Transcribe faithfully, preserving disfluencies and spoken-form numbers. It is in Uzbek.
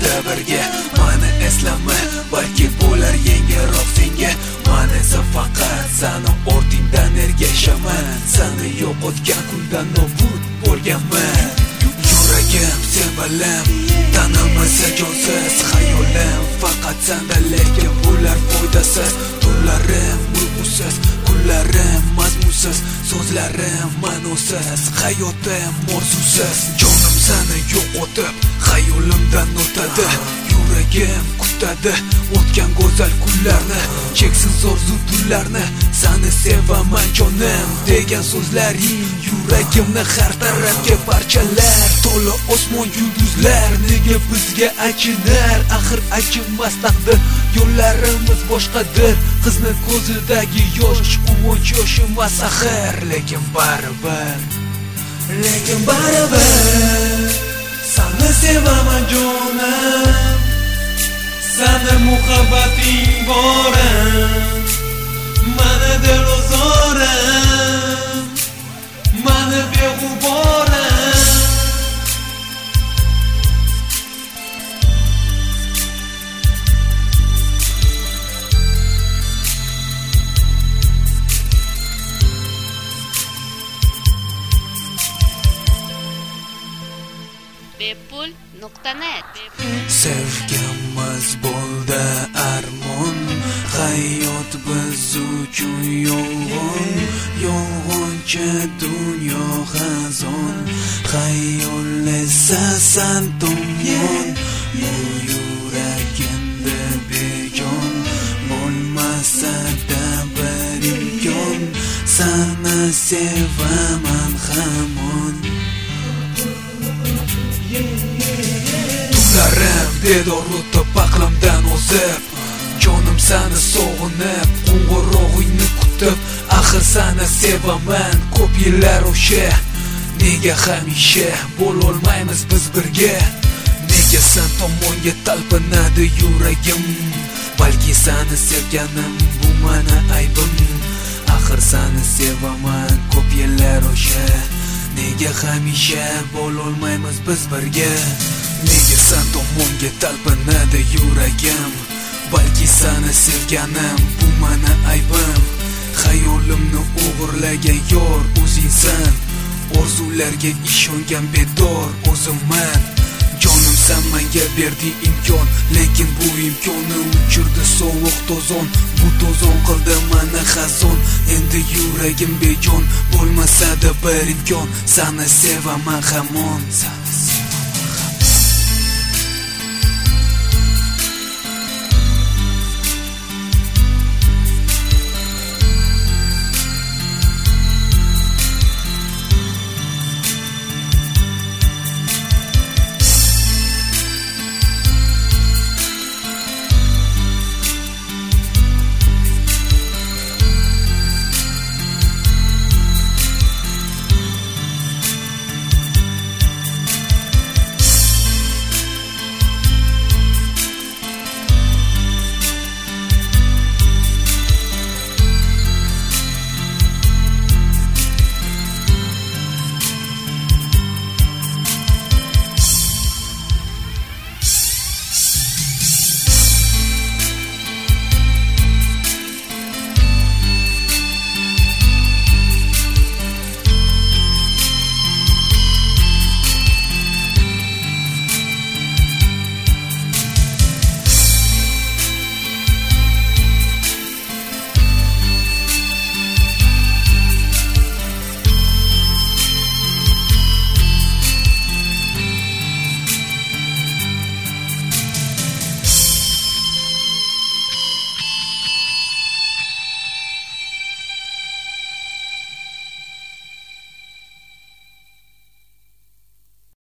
vaqtda birga. Mani eslama, balki bo'lar yengilroq senga. Mani esa faqat sani ortingdan ergashaman. Sani yo'qotgan kundan nobud bo'lganman. Yuragim sevalim, tanamasa jonsiz xayolim. Faqat senda lekin bular foydasiz. Tunlarim uyqusiz, kunlarim mazmunsiz, so'zlarim ma'nosiz, hayotim orzusiz. Jonim seni yo'qotib xayolimdan o'tadi. Yuragim kutadi o'tgan go'zal kunlarni, cheksiz orzu tunlarni. Seni sevaman jonim degan so'zlaring yuragimni har tarafga parchalar. To'la osmon yulduzlar nega bizga achinar? Axir achinmas taqdir, yo'llarimiz boshqadir. Qizni ko'zidagi yosh quvonch yoshimas axir. Lekin baribir, lekin baribir seni sevaman jonim. Seni muhabbating borim, mani dilozorim, mani beg'uborim. bepul nuqta net. Sevgimiz bo'ldi armon, hayot biz uchun yolg'on. Yolg'onchi dunyo xazon, xayol esa san tomon. Bu yuragimda bejon bo'lmasa-da bir imkon. Seni sevaman hamon. Tunlarim bedor o'tib aqlimdan o'zib, jonim seni sog'inib, qo'ng'irog'ingni kutib. Axir seni sevaman ko'p yillar o'sha. Nega hamisha bo'lolmaymiz biz birga? Nega sen tomonga talpinadi yuragim? Balki seni sevganim bu meni aybim. Axir seni sevaman ko'p yillar o'sha. Nega hamisha bo'lolmaymiz biz birga? Nega sen tomonga talpinadi yuragim? Balki seni sevganim bu meni aybim. Xayolimni o'g'irlagan yor o'zingsan. Orzularga ishongan bedor o'zimman. Jonim sen menga berding imkon, lekin bu imkonni o'chirdi sovuq to'zon. Bu to'zon qildi meni xazon. Endi yuragim bejon bo'lmasa-da bir imkon. Seni sevaman hamon.